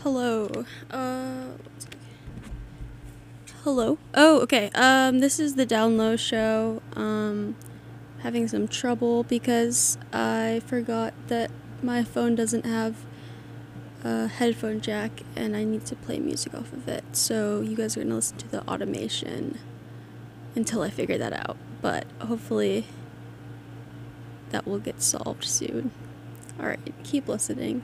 Hello. Hello. Oh, okay. This is the Down Low show. Having some trouble because I forgot that my phone doesn't have a headphone jack and I need to play music off of it. So you guys are gonna listen to the automation until I figure that out. But hopefully that will get solved soon. Alright, keep listening.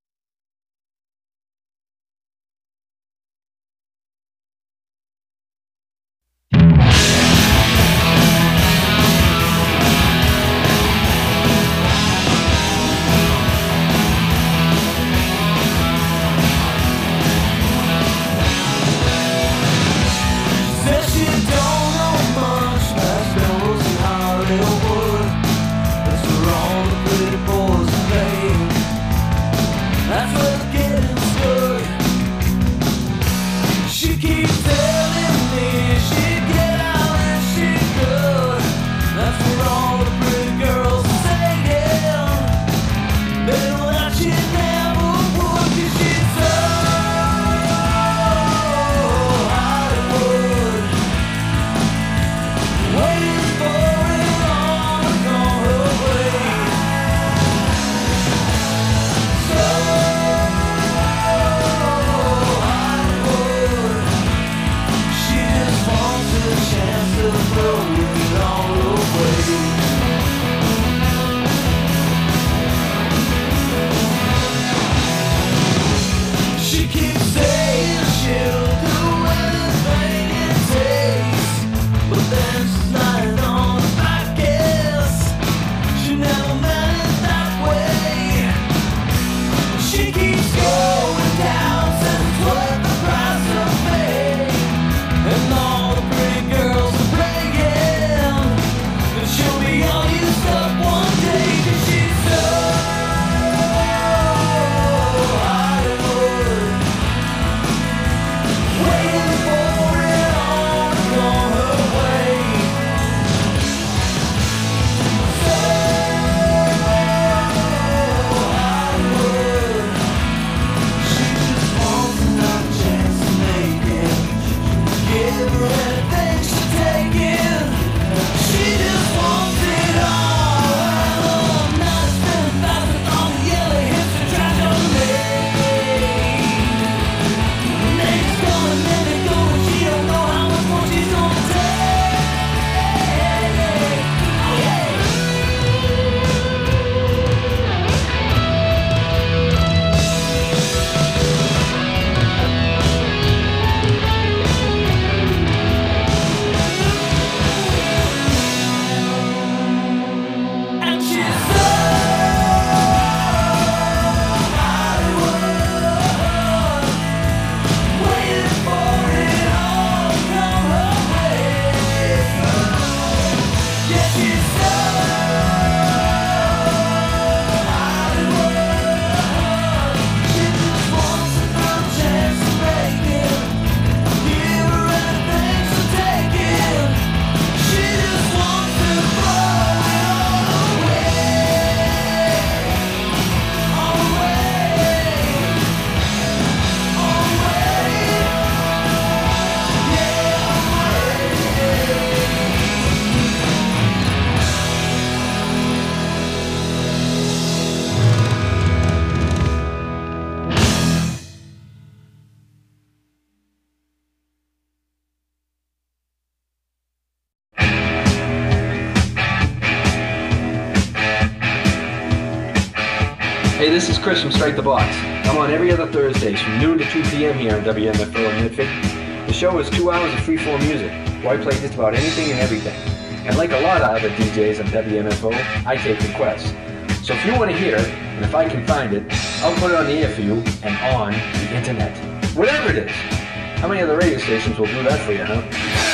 Hey, this is Chris from Strike the Box. I'm on every other Thursdays from noon to 2 p.m. here on WMFO in Midford. The show is 2 hours of freeform music, where I play just about anything and everything. And like a lot of other DJs on WMFO, I take requests. So if you want to hear it, and if I can find it, I'll put it on the air for you and on the internet. Whatever it is. How many other radio stations will do that for you, huh?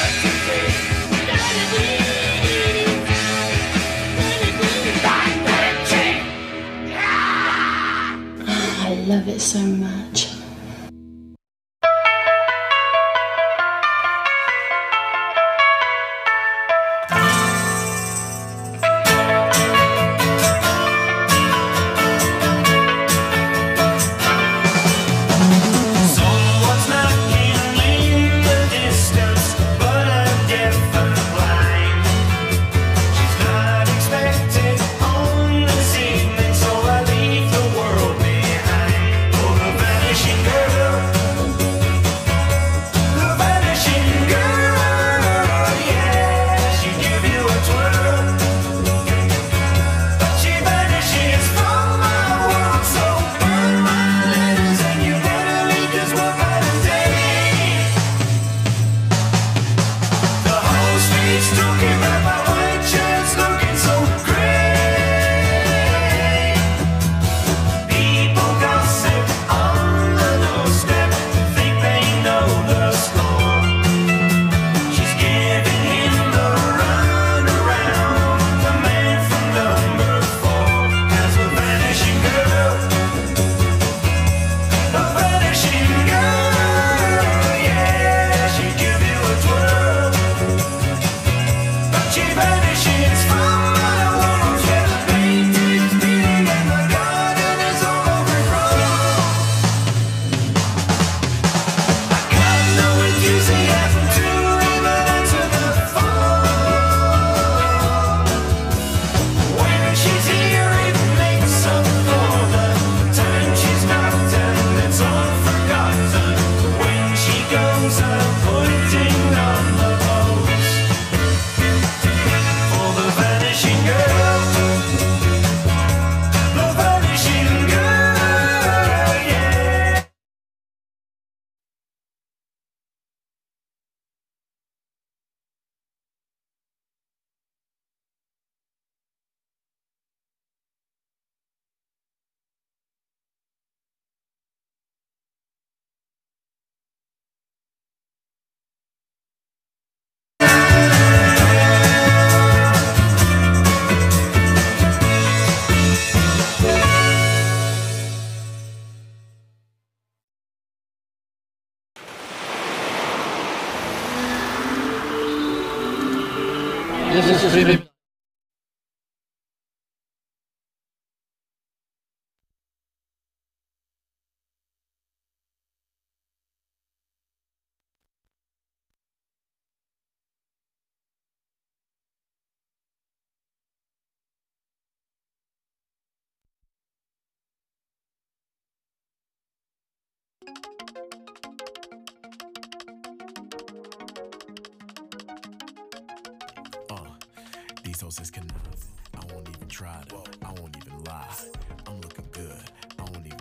I love it so much. These hoes is cannot. I won't even try to. I won't even lie. I'm looking good. I won't even.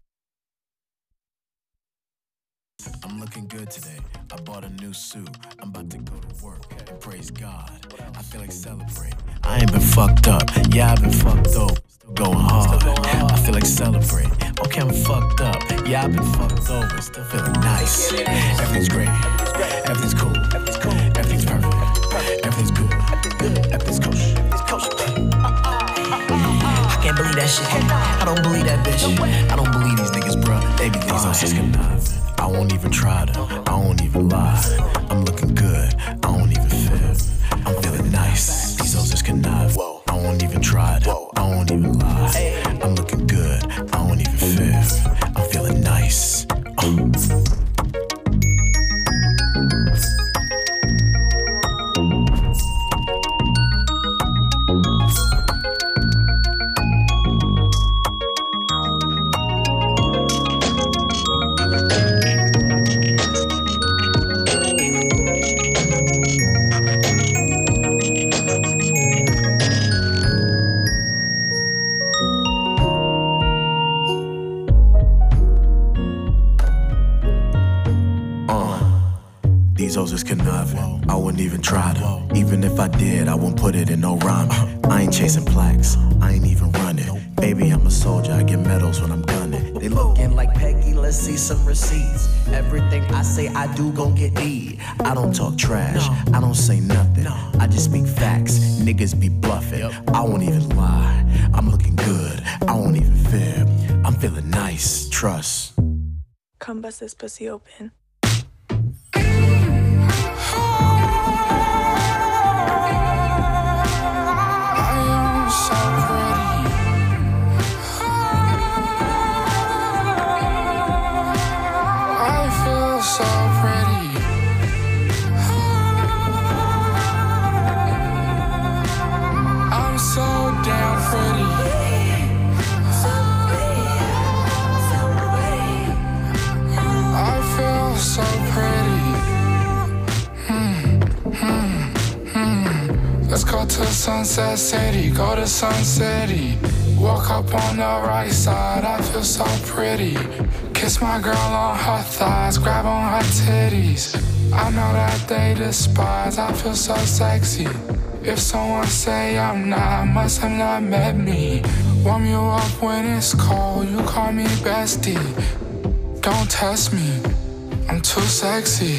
I'm looking good today. I bought a new suit. I'm about to go to work and praise God. I feel like celebrate. I ain't been fucked up. Yeah, I've been fucked up. Still going hard. I feel like celebrate. Okay, I'm fucked up. Yeah, I've been fucked over. Still feeling nice. Everything's great. Everything's cool. Everything's perfect. Everything's good. Everything's kosher. I can't believe that shit. I don't believe that bitch. I don't believe these niggas, bruh. They be these hoes just connive. I won't even try to. I won't even lie. I'm looking good. I won't even fib. I'm feeling nice. These hoes just connive. I won't even try to. I won't even lie. I'm looking good. I won't even fib. I'm feeling nice. These hoes is conniving. I wouldn't even try to. Even if I did, I wouldn't put it in no rhyme. I ain't chasing plaques. I ain't even running. Baby, I'm a soldier. I get medals when I'm gunning. They looking like Peggy. Let's see some receipts. Everything I say I do gon' get eat. I don't talk trash. I don't say nothing. I just speak facts. Niggas be bluffing. I won't even lie. I'm looking good. I won't even fib. I'm feeling nice. Trust. Come bust this pussy open. Let's go to Sunset City, go to Sun City. Walk up on the right side, I feel so pretty. Kiss my girl on her thighs, grab on her titties. I know that they despise, I feel so sexy. If someone say I'm not, must have not met me. Warm you up when it's cold, you call me bestie. Don't test me, I'm too sexy.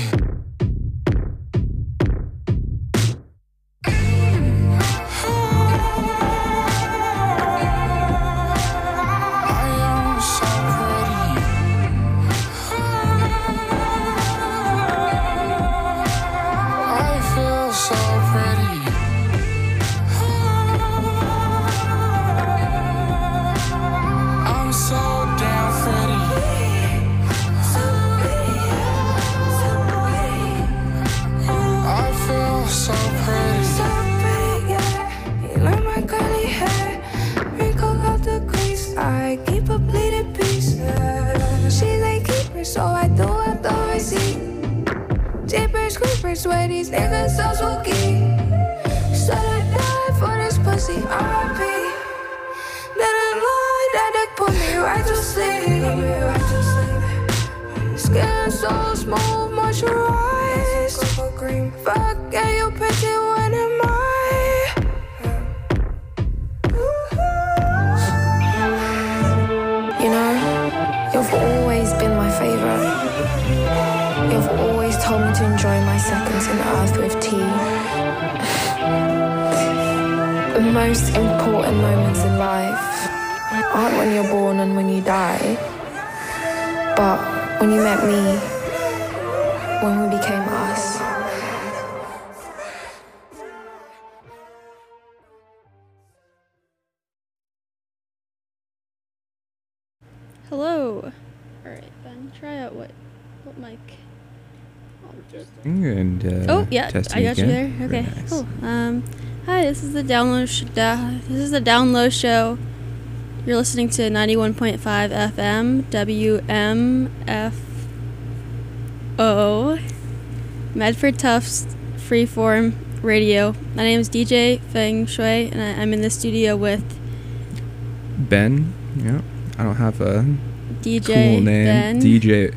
Swear these niggas so spooky. Said I died for this pussy, R.I.P. Then I lied, that dick put me right to sleep. Skin so smooth, moisturized. Fuck, yeah, you pretty, when am I? You know, you've always been my favorite. You've always told me to enjoy my seconds in earth with tea. The most important moments in life aren't when you're born and when you die, but when you met me, when we became us. Hello. Alright, Ben, try out what mic? And oh yeah, testing I got again. you there. Okay, Very nice. cool. Hi, this is the download. This is the download show. You're listening to 91.5 FM, WMFO, Medford Tufts Freeform Radio. My name is DJ Feng Shui, and I'm in the studio with Ben. Yeah, I don't have a DJ cool name. Ben. DJ.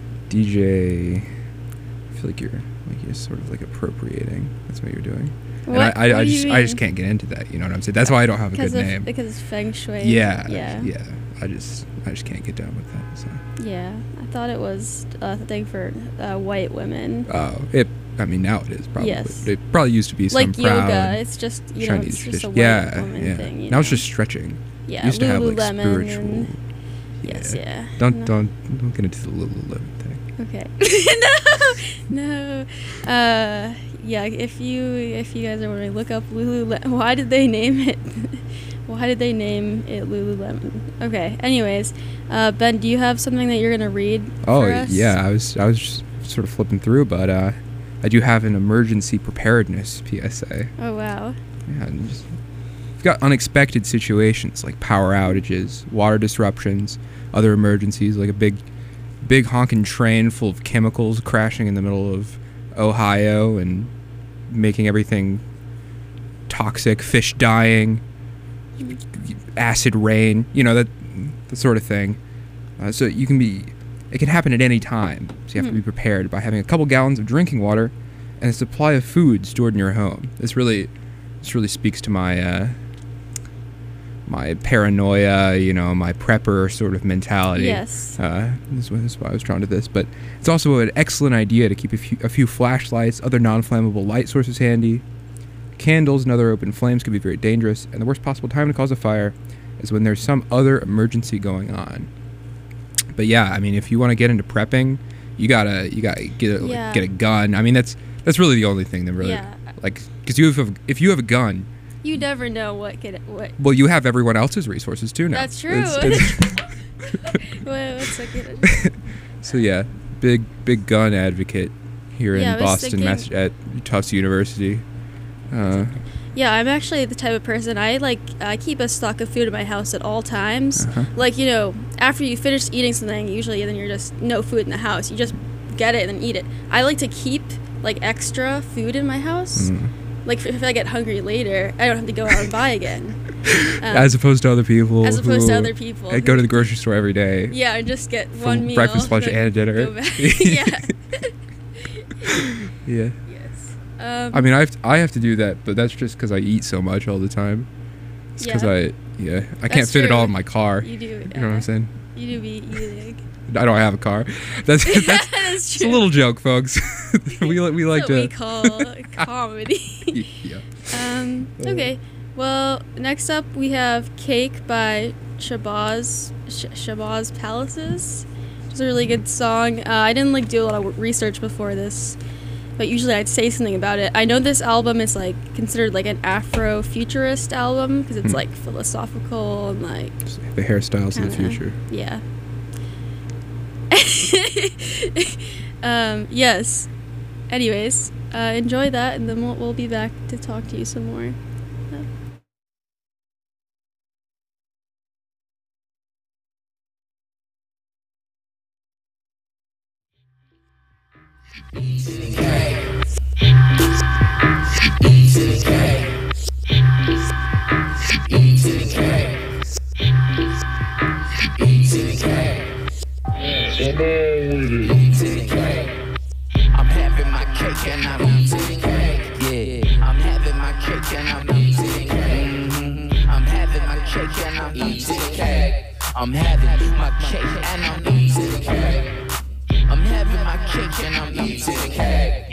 I feel like you're sort of like appropriating. That's what you're doing. What? And I What do you just mean? can't get into that. You know what I'm saying? That's why I don't have a good name. Because it's Feng Shui. Yeah. Yeah. I just can't get down with that. So. Yeah, I thought it was a thing for white women. Oh, now it is probably. Yes. It probably used to be some like proud yoga. It's just Chinese it's just a tradition. white woman thing. You Now know? it's just stretching. Yeah, It used to have like Lululemon spiritual. and- Yes, yeah. Don't get into the Lululemon thing. Okay. No. Yeah. If you guys are wondering, look up Lululemon. Why did they name it? Why did they name it Lululemon? Okay. Anyways, Ben, do you have something that you're gonna read? For us? Yeah. I was just sort of flipping through, but I do have an emergency preparedness PSA. Oh wow. Yeah. And we've got unexpected situations like power outages, water disruptions, other emergencies like a big honking train full of chemicals crashing in the middle of Ohio and making everything toxic, fish dying, acid rain, that sort of thing. So it can happen at any time. So you have to be prepared by having a couple gallons of drinking water and a supply of food stored in your home. This really speaks to my my paranoia, my prepper sort of mentality. Yes. This is why I was drawn to this. But it's also an excellent idea to keep a few flashlights, other non-flammable light sources handy. Candles and other open flames can be very dangerous, and the worst possible time to cause a fire is when there's some other emergency going on. But yeah, if you want to get into prepping, you gotta get a gun. That's really the only thing that really because if you have a gun. You never know what. Well, you have everyone else's resources too now. That's true. What's so good? So yeah, big gun advocate here in Boston, at Tufts University. Yeah, I'm actually the type of person I keep a stock of food in my house at all times. After you finish eating something, usually then you're just no food in the house. You just get it and then eat it. I like to keep extra food in my house. If I get hungry later, I don't have to go out and buy again. As opposed to other people. Go to the grocery store every day. Yeah, and just get one meal. Breakfast, lunch, and dinner. Yeah. Yeah. Yes. I have to do that, but that's just because I eat so much all the time. It's because I can't fit it all in my car. You do. You know what I'm saying? You do be eating. I don't have a car. That's it's a little joke, folks. we like to. We call comedy. Yeah. Okay. Well, next up we have "Cake" by Shabazz Palaces, which is a really good song. I didn't do a lot of research before this, but usually I'd say something about it. I know this album is considered an Afro-futurist album because it's philosophical and the hairstyles of the future. Yeah. Yes. Anyways, enjoy that, and then we'll be back to talk to you some more. I'm having my cake and I'm eating cake. Yeah, I'm having my cake and I'm eating cake. I'm having my cake and I'm eating cake. I'm having my cake and I'm eating cake. I'm having my cake and I'm eating cake.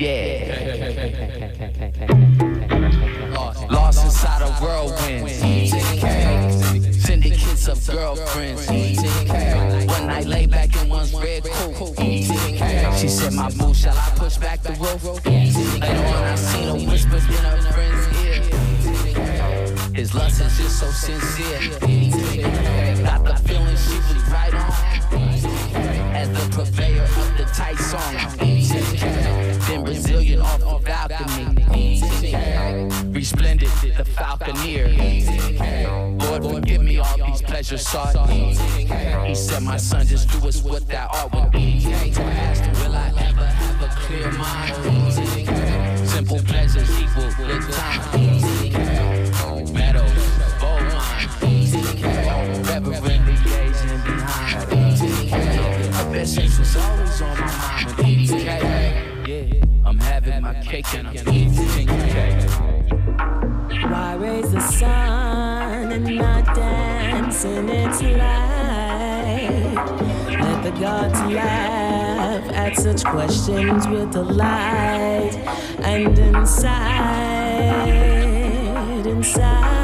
Yeah. Lost inside a whirlwind. Eating cake. Syndicates of girlfriends. Eating cake. One night lay back in one's red coupe. Eating cake. She said, my boo, shall I push back the roof? Later on, I seen her whispers in her friend's ear. His lust is just so sincere. Got the feeling she was right on. As the purveyor of the tight song. Then Brazilian off the balcony. Resplendent, the falconeer. Lord, forgive me all these pleasures. pleasure sought. He said, my son, just do us what thou art with EDK. So I asked him, will I ever have a clear mind? Simple pleasures equal good time. Meadows, bold mind. Reverently gazing behind. Her best interest was always on my mind with EDK. Yeah, I'm having my cake and I'm eating cake. Why raise the sun and not dance in its light? Let the gods laugh at such questions with delight. And inside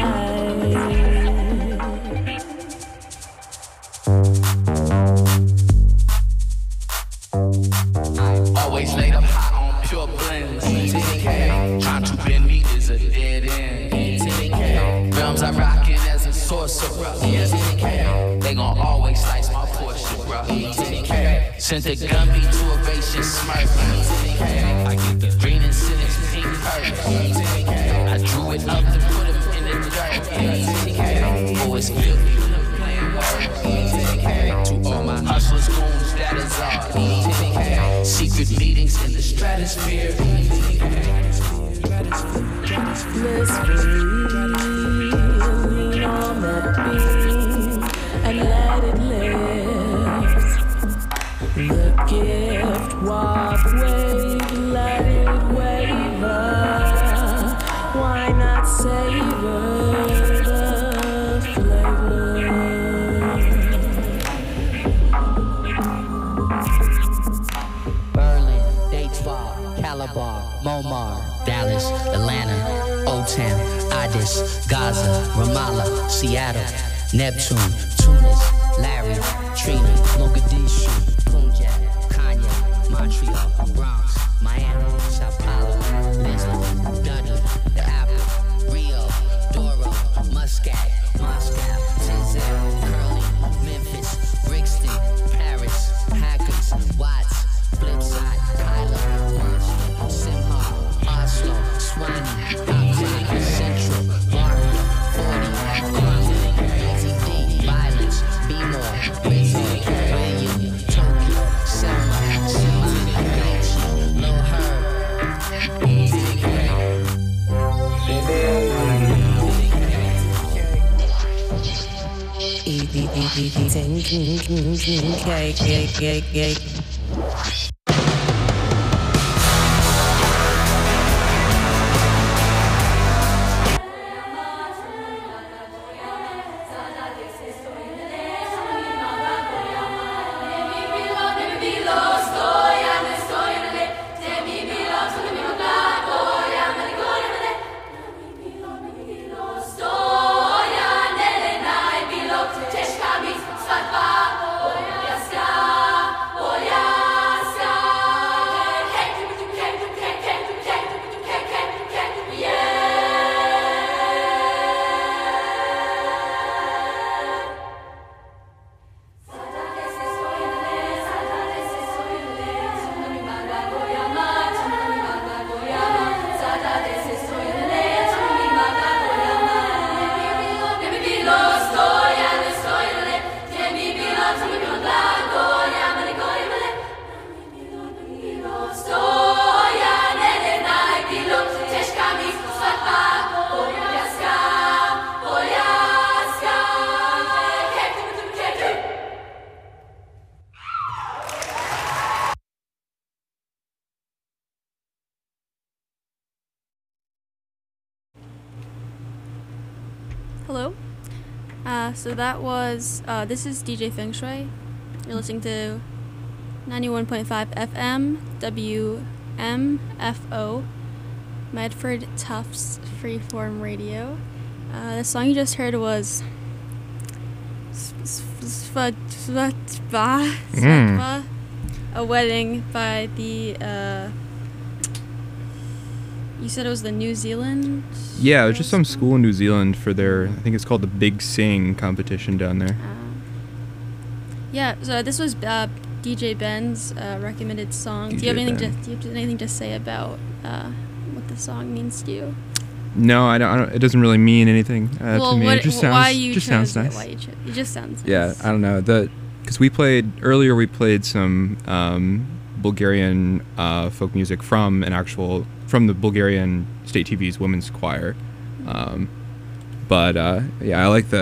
always laid up high on pure blends. Trying to bend me is a dead end. Realms I rockin' as a sorcerer. They gon' always slice my portion, bro. Sent the Gumby to a racist smurf. I get the green and cynics pink purse. I drew it up to put him in the dirt. Boys filthy when I'm playing words. To all my hustlers, goons, that is all. Secret meetings in the stratosphere. blissfully lean on that beam and let it lift. The gift walk wave, let it waver. Why not savor the flavor? Berlin, Detroit, Calabar, Momar, Dallas, Atlanta, O-Town, Addis, Gaza, Ramallah, Seattle, Neptune, Tunis, Larry, Trina, Mogadishu, Punjab, Kanye, Montreal, Bronx, Miami, Sao Paulo, Lisbon, Dudley, The Apple, Rio, Doro, Muscat, Moscow, Tizel, Curly, Memphis, Brixton, Paris, Hackers, Watts, Flipside, Kylo, Marshall, Simha, Oslo, Swanee, Accra, Central, Barbara, 40, Quantity, Easy D, Violence, B-More, Rizzo, William, Tokyo, Selma, Simon, Gachi, Lil Herb, Hello. So that was, this is DJ Feng Shui. You're listening to 91.5 FM, WMFO, Medford Tufts Freeform Radio. The song you just heard was Svatva, A Wedding by the, you said it was the New Zealand? Yeah, it was just some school in New Zealand for their, I think it's called the Big Sing competition down there. Yeah, so this was DJ Ben's recommended song. DJ Do you have Ben. anything to say about what the song means to you? No, I don't. It doesn't really mean anything well, to me. what, It just why sounds you just chose sounds it? nice. Why you chose it just sounds nice. Yeah, I don't know. Because we played earlier. We played some Bulgarian folk music from the Bulgarian State TV's women's choir. But yeah, I like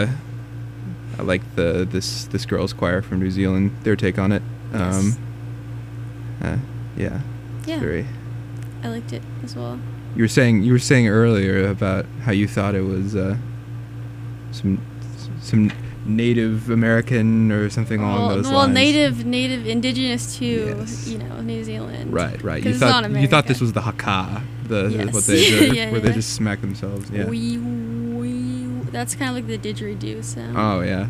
this girls' choir from New Zealand. Their take on it. Yes. Yeah. Yeah. Very. I liked it as well. You were saying earlier about how you thought it was some Native American or something along those lines. Well, native, indigenous to Yes. New Zealand. Right. 'Cause You it's not thought America. this was the haka, Yes. what they do, Yeah, where they yeah. just smack themselves. Yeah. That's kind of like the didgeridoo sound. Oh yeah.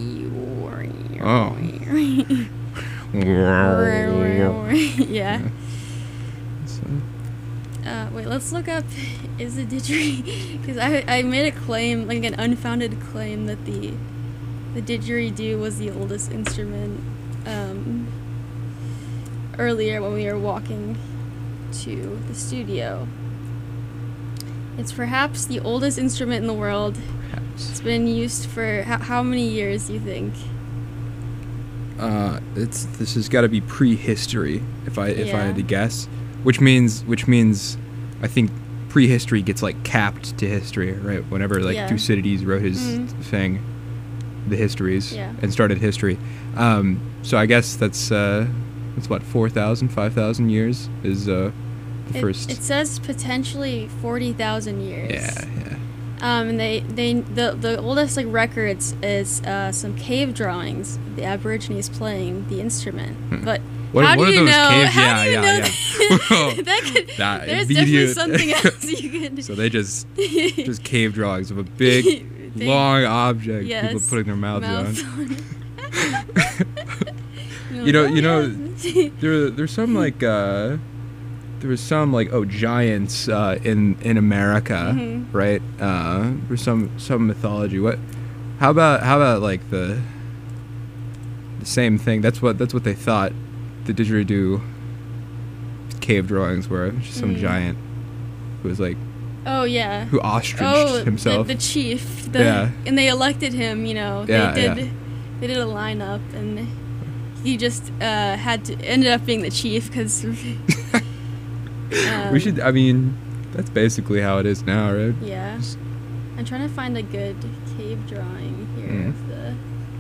Yeah. So, Wait, let's look up. Is the didgeridoo? Because I made a claim, like an unfounded claim, that the didgeridoo was the oldest instrument. Earlier when we were walking to the studio. It's perhaps the oldest instrument in the world. perhaps. It's been used for how many years, do you think? This has got to be prehistory, if I had to Yeah. guess. Which means I think prehistory gets like capped to history, right? Whenever like Yeah. Thucydides wrote his thing, the histories, Yeah. and started history. So I guess that's what 4,000, 5,000 years is the first. It says potentially 40,000 years. Yeah. And the oldest like records is some cave drawings of the Aborigines playing the instrument. But What how are do you those know? cave- How do you know yeah. That there's immediate- definitely something else you could. So they just cave drawings of a big, long object. People Yes, putting their mouths on. You're You know, like, you "Oh, know, yeah." there's some like there was some like giants in America, Mhm. right? There's some mythology. How about like the same thing? That's what they thought the didgeridoo cave drawings were. Just some giant who was like Oh yeah. who ostriched himself. The chief. Yeah. And they elected him. You know. Yeah, They did a lineup, and he just ended up being the chief because. We should. I mean, that's basically how it is now, right? Yeah. I'm trying to find a good cave drawing here of the.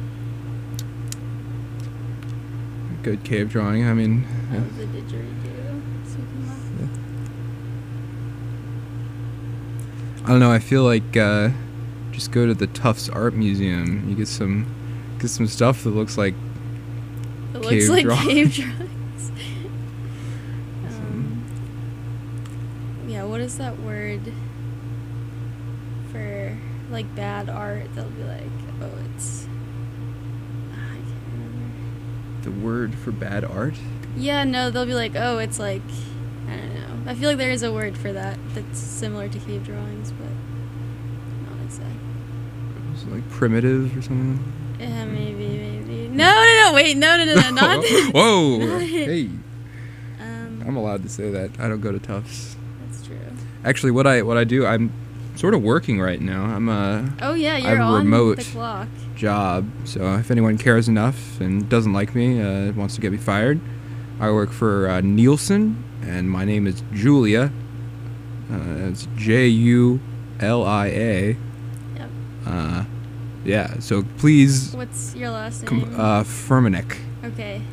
Good cave drawing. I mean. Yeah. Of the didgeridoo. So we can look. I don't know. I feel like just go to the Tufts Art Museum. You get some stuff that looks like It looks cave like drawings. cave drawings. Yeah, what is that word for like bad art? They'll be like, oh, it's. I can't remember. The word for bad art. Yeah, no, they'll be like, oh, it's like, I don't know. I feel like there is a word for that that's similar to cave drawings, but not exactly. Is it like primitive or something? Yeah, maybe. No, wait, no, not. Whoa! not it. Hey. I'm allowed to say that. I don't go to Tufts. That's true. Actually, what I do, I'm sort of working right now. I'm Oh yeah, I you're have a on remote the clock. job. So if anyone cares enough and doesn't like me, wants to get me fired, I work for Nielsen, and my name is Julia. It's Julia. Yep. Yeah. So please. What's your last name? Furmanek. Okay.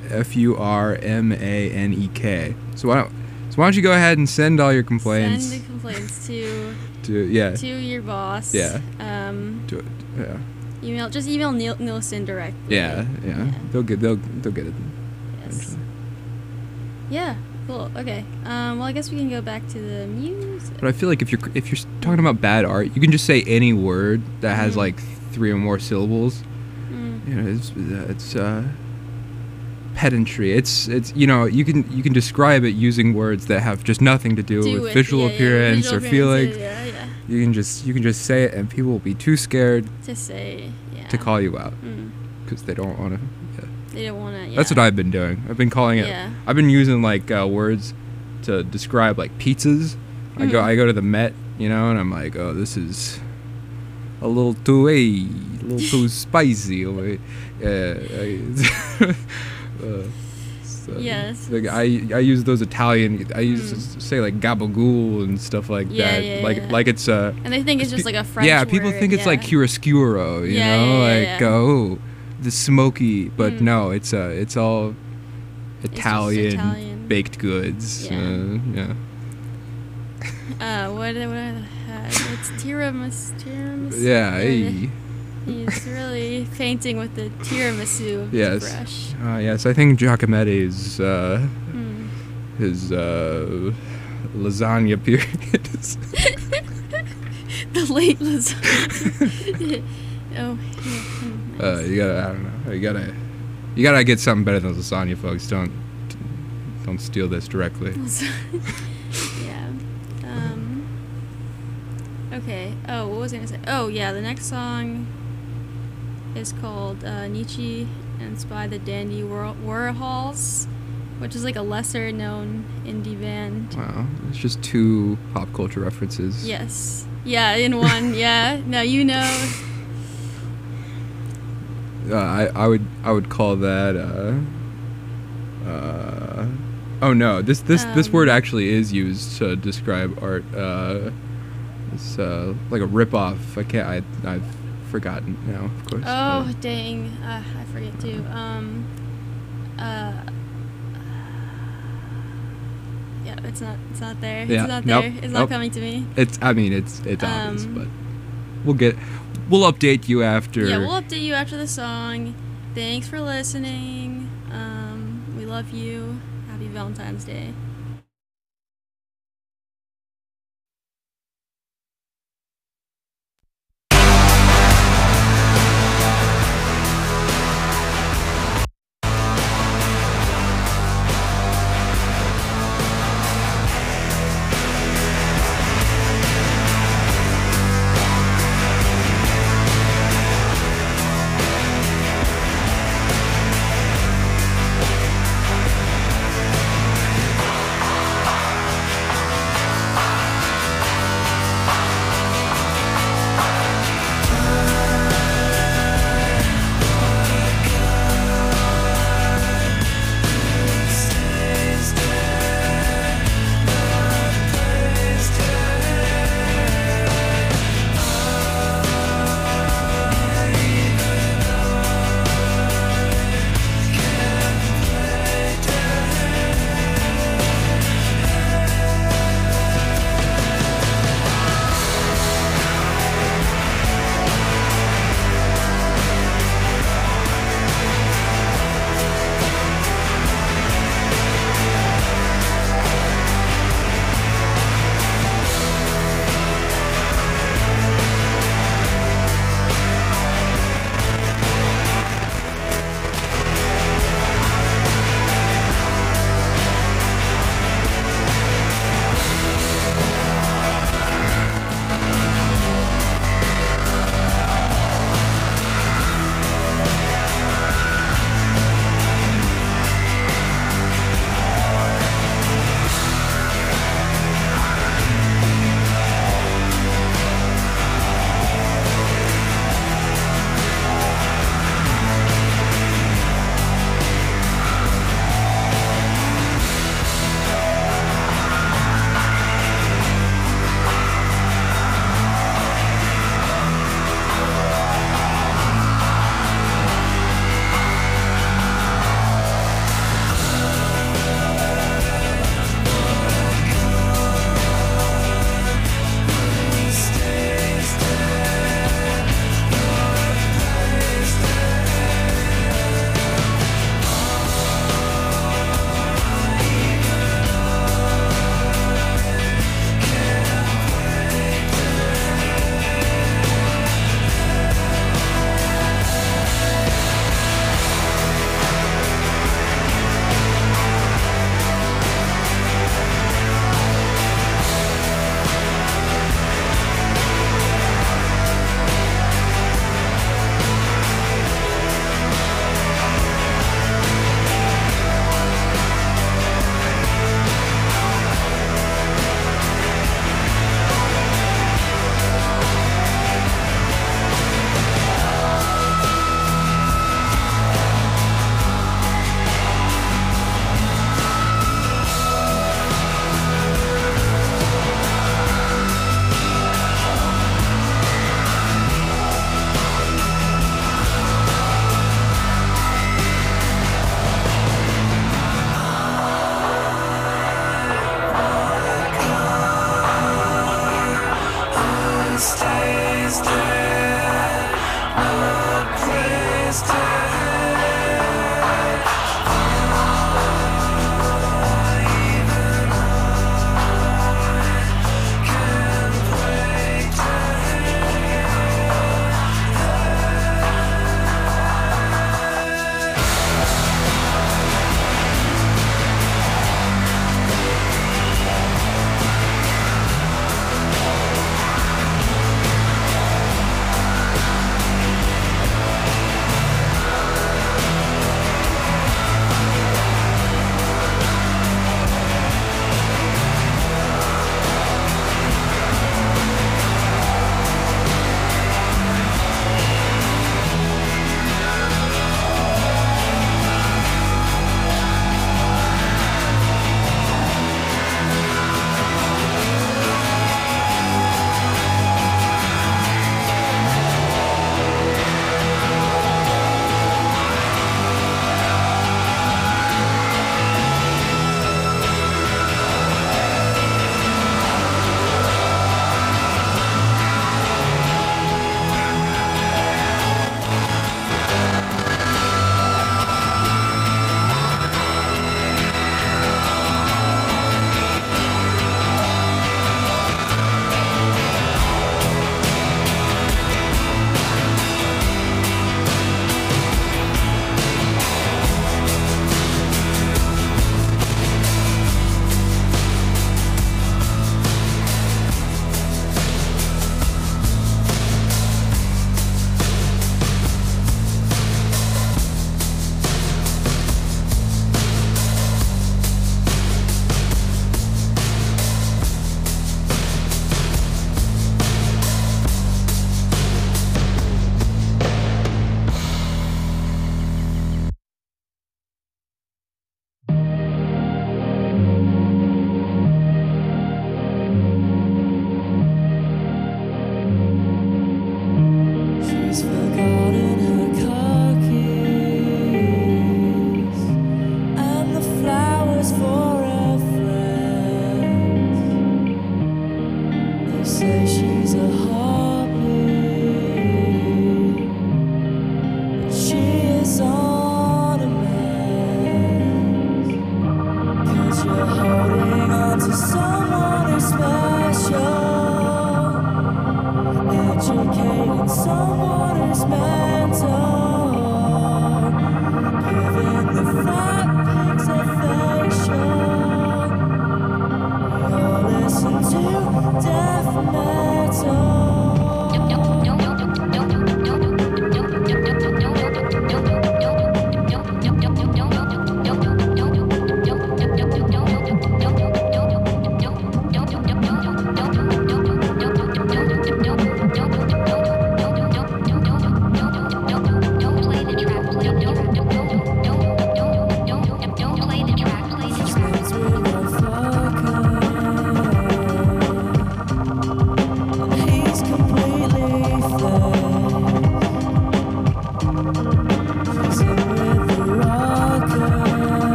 Furmanek. So why don't you go ahead and send all your complaints? Send the complaints to to your boss. Yeah. Yeah. Email Nielsen directly. Yeah. They'll get it. Yes. Yeah. Cool. Okay. Well, I guess we can go back to the music. But I feel like if you're talking about bad art, you can just say any word that has like 3 or more syllables. You know, it's pedantry. It's you know, you can describe it using words that have just nothing to do with visual appearance or feelings. Yeah. You can just say it, and people will be too scared To say. Yeah. to call you out because they don't want to. They don't want to. Yeah. That's what I've been doing. I've been calling it. Yeah. I've been using like words to describe like pizzas. I go to the Met you know, and I'm like, oh, this is a little too spicy. So, yes. Like I use those Italian. I used to say like gabagool and stuff like that. Like it's And they think it's just like a French yeah, people word, think it's like chiaroscuro, you know, oh, the smoky, but no, it's all Italian baked goods. Yeah. What I had? It's tiramisu. Yeah. Hey. He's really fainting with the tiramisu of yes. his brush. Yes, I think Giacometti's his lasagna period. The late lasagna. Oh. Yeah. You gotta. I don't know. You gotta get something better than lasagna, folks. Don't steal this directly. Yeah. Okay. Oh, what was I gonna say? Oh, yeah. The next song is called Nietzsche, and it's by the Dandy Warhols, which is like a lesser known indie band. Wow, it's just 2 pop culture references. Yes. Yeah, in one. Yeah. No, you know. I would call that. Oh no, this word actually is used to describe art. It's like a ripoff. I've forgotten now, of course. Oh dang, I forget too. Yeah, it's not there. Yeah, It's not nope, there. It's nope. not coming to me. It's obvious, but we'll update you after. Yeah, we'll update you after the song. Thanks for listening. We love you. Happy Valentine's Day.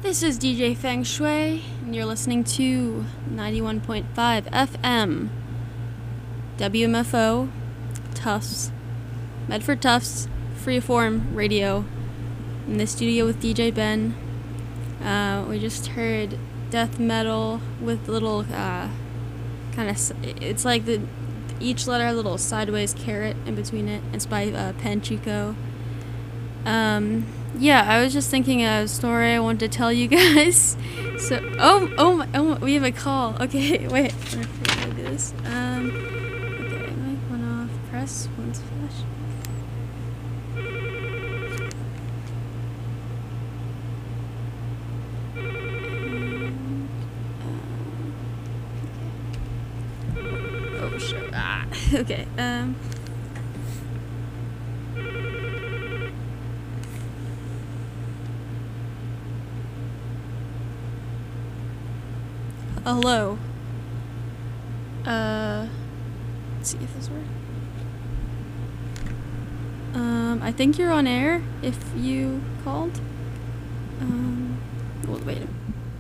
This is DJ Feng Shui, and you're listening to 91.5 FM, WMFO, Tufts, Medford Tufts, Freeform Radio, in the studio with DJ Ben. We just heard death metal with little, it's like each letter has a little sideways caret in between it. It's by Panchico. Yeah, I was just thinking of a story I wanted to tell you guys. So, we have a call. Okay, wait. I'm gonna do this. Okay, mic went off. Press once flash. Oh shit. Okay. Hello. Let's see if this works. I think you're on air if you called. Well, wait a minute.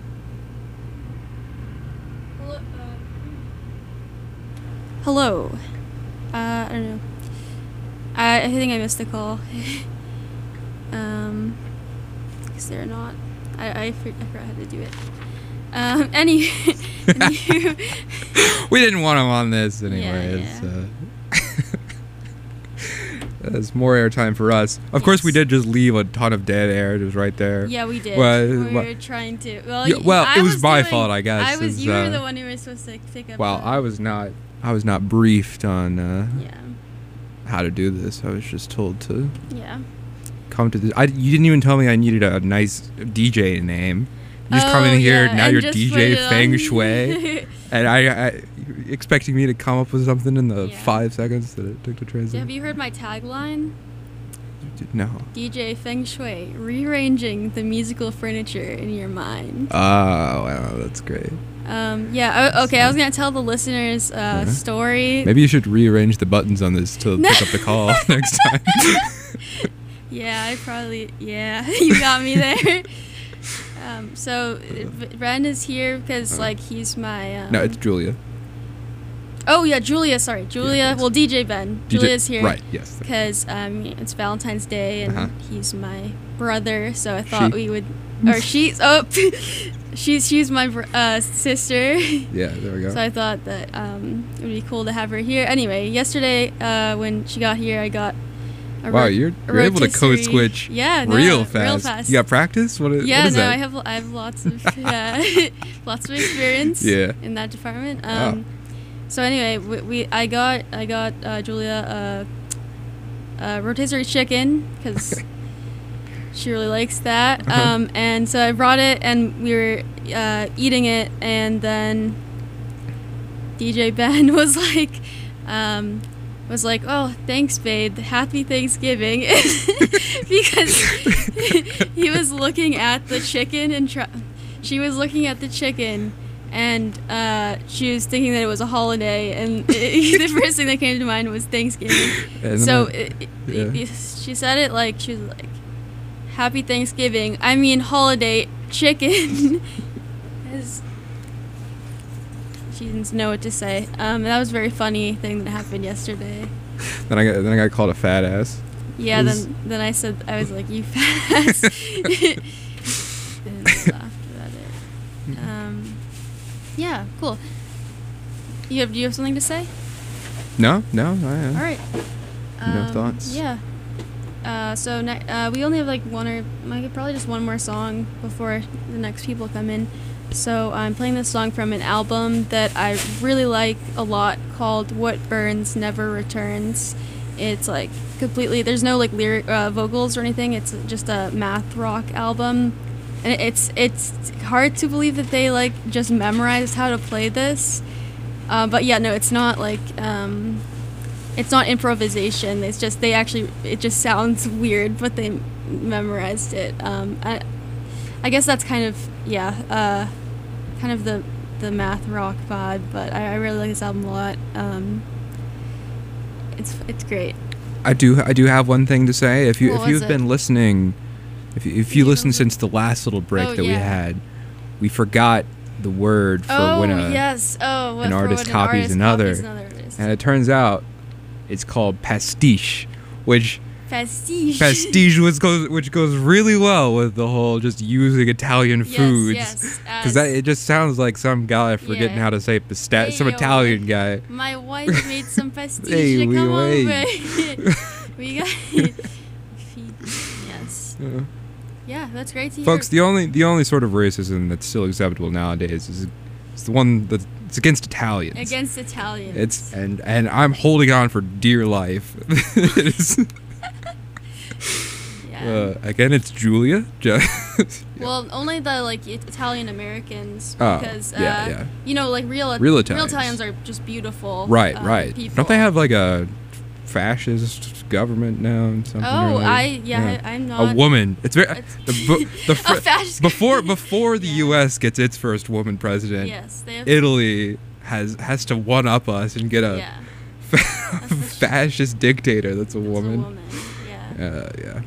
Hello. I don't know. I think I missed the call. Because they're not. I forgot how to do it. Anyway. We didn't want him on this anyway. Yeah. It's more airtime for us. Of course, we did just leave a ton of dead air just right there. Yeah, we did. Well, we were trying to. Well, it was my fault, I guess. You were the one who was supposed to pick up. Well, I was not briefed on how to do this. I was just told to come to this. You didn't even tell me I needed a nice DJ name. You just come in here, now you're DJ Feng Shui. And I expecting me to come up with something in the 5 seconds that it took to translate. Have you heard my tagline? No. DJ Feng Shui, rearranging the musical furniture in your mind. Oh, wow, that's great. Okay, I was going to tell the listeners a story. Maybe you should rearrange the buttons on this to pick up the call next time. Yeah, you got me there. So Ren is here because he's my no, it's Julia. Oh yeah, Julia. Sorry, Julia. Yeah, well, DJ Ben. Julia's here, right? Yes. Because it's Valentine's Day and he's my brother, so I thought we would. Or she's she's my sister. Yeah, there we go. So I thought that it would be cool to have her here. Anyway, yesterday when she got here, I got. Wow, you're able to code switch real fast. You got practice? What is that? I have lots of lots of experience in that department. So anyway, I got Julia a rotisserie chicken because she really likes that. And so I brought it and we were eating it, and then DJ Ben was like, oh, thanks, babe. Happy Thanksgiving. Because he was looking at the chicken and she was looking at the chicken and she was thinking that it was a holiday, and the first thing that came to mind was Thanksgiving. So she said it she was like, Happy Thanksgiving. I mean holiday chicken. She didn't know what to say. That was a very funny thing that happened yesterday. Then I got called a fat ass. Yeah. Then I said, I was like, you fat ass. And I laughed about it. Yeah. Cool. Do you have something to say? No. I am. All right. No thoughts. Yeah. So we only have probably just one more song before the next people come in. So I'm playing this song from an album that I really like a lot called What Burns Never Returns. It's completely, there's no lyric vocals or anything. It's just a math rock album. And it's hard to believe that they just memorized how to play this. But yeah, no, it's not it's not improvisation. It's just it just sounds weird, but they memorized it. I guess that's kind of the math rock vibe, but I really like this album a lot. It's great. I do have one thing to say. If you've been listening If you listen since the last little break that we had, we forgot the word for when an artist copies another. And it turns out it's called pastiche, which which goes really well with the whole just using Italian foods. Yes, because it just sounds like some guy forgetting how to say some Italian guy. My wife made some pastiche. Hey, Come on, we got it. Yes. Yeah, that's great to hear. Folks, the only sort of racism that's still acceptable nowadays is the one that's against Italians. Against Italians. And I'm holding on for dear life. Again, it's Julia. Well, only the Italian Americans, because you know, like real Italians are just beautiful. Right. People. Don't they have like a fascist government now and something? I'm not a woman. It's very a fascist before the U.S. gets its first woman president. Yes, Italy has to one up us and get a fascist dictator that's a woman. Yeah.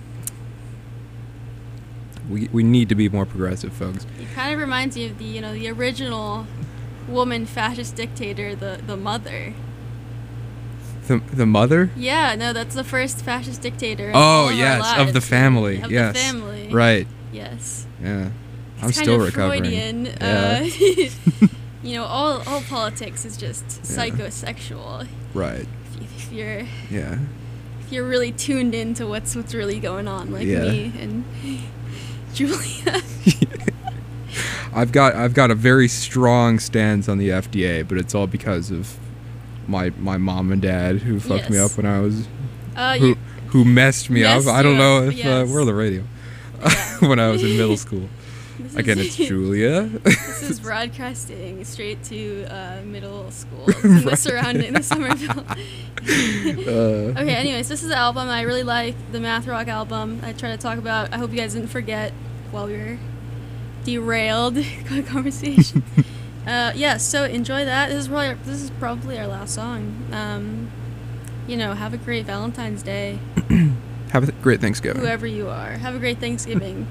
We need to be more progressive, folks. It kind of reminds you of the original woman fascist dictator, the mother. The mother? Yeah, no, that's the first fascist dictator. Oh yes, of the family. The family. Right. Yes. Yeah. It's I'm still recovering. Freudian. Yeah. All politics is just psychosexual. Right. If you're if you're really tuned into what's really going on, like me and Julia. I've got a very strong stance on the FDA, but it's all because of my mom and dad who fucked me up when I was who messed me up. I don't know if we're on the radio. When I was in middle school. Again, it's Julia. This is broadcasting straight to middle school in the surrounding, the Somerville. Okay, anyways, this is the album I really like, the math rock album. I try to talk about. I hope you guys didn't forget while we were derailed conversation. So enjoy that. This is probably our last song. Have a great Valentine's Day. Have a great Thanksgiving. Whoever you are, have a great Thanksgiving.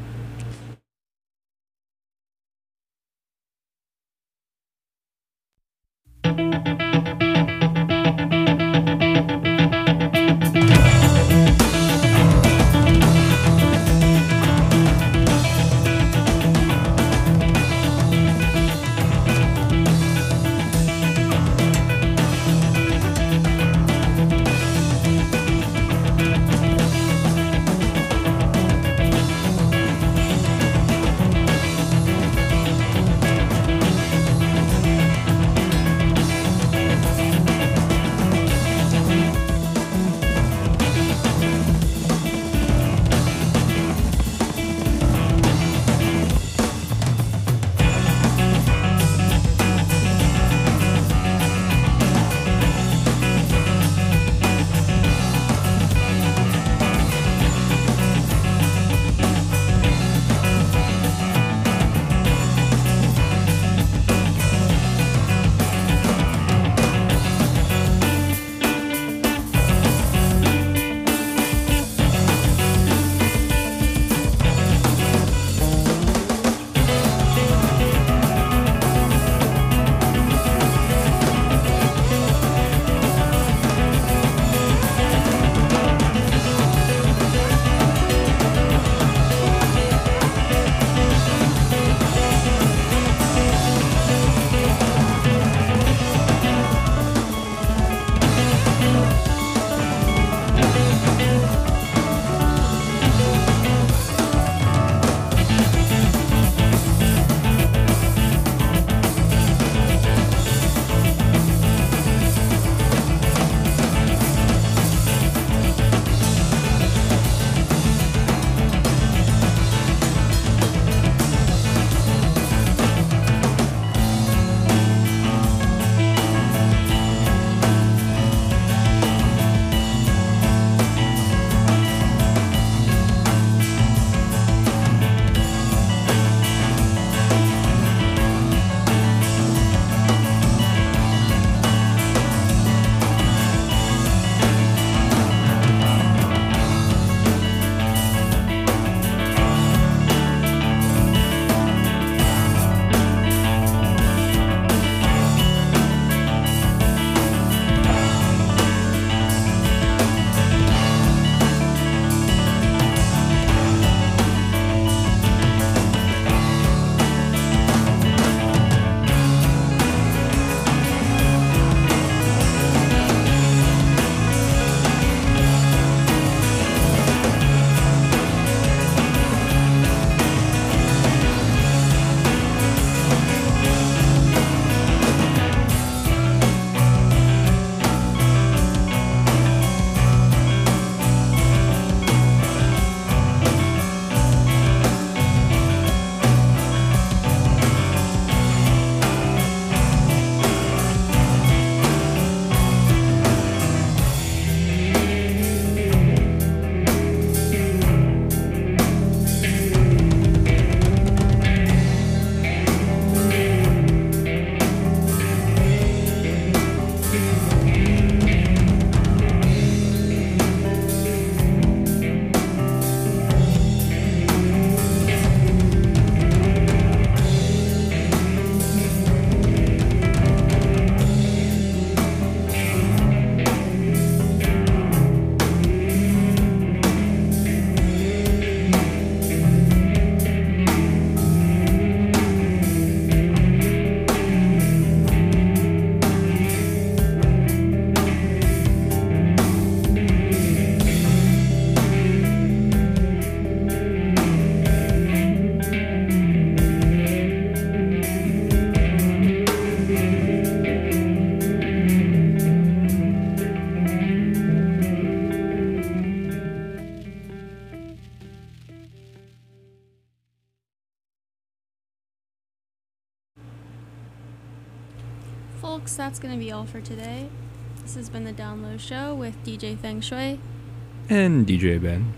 folks, that's going to be all for today. This has been the Down Low Show with DJ Feng Shui. And DJ Ben.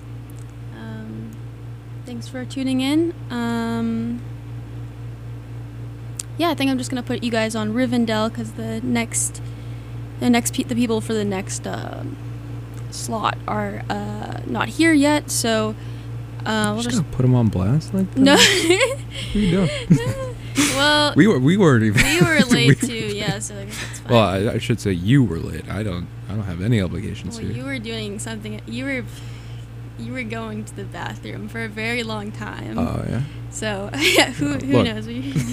Thanks for tuning in. Yeah, I think I'm just going to put you guys on Rivendell because the people for the next slot are not here yet, so we'll just gonna put them on blast like that? No. What are you doing? Well, we weren't even. We were late too, yeah. So I guess that's fine. Well, I should say you were late. I don't have any obligations well, here. You were doing something. You were going to the bathroom for a very long time. Oh yeah. So yeah, who knows?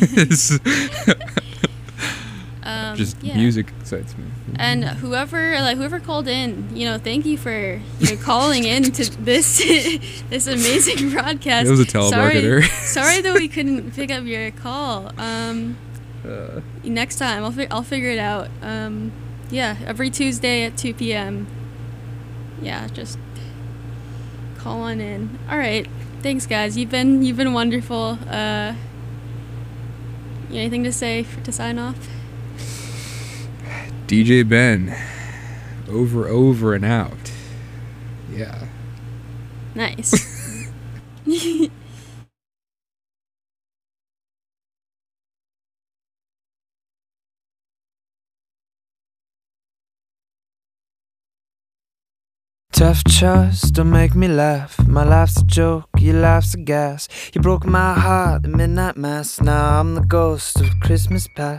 Just music excites me. And whoever called in, thank you for calling in to this this amazing broadcast. It was a telemarketer. Sorry that we couldn't pick up your call. Next time I'll figure it out. Yeah, every Tuesday at 2 p.m. Yeah, just call on in. All right, thanks guys. You've been wonderful. Anything to say to sign off? DJ Ben, over and out. Yeah. Nice. Tough trust, don't make me laugh. My life's a joke, your life's a gas. You broke my heart at midnight mass. Now I'm the ghost of Christmas past.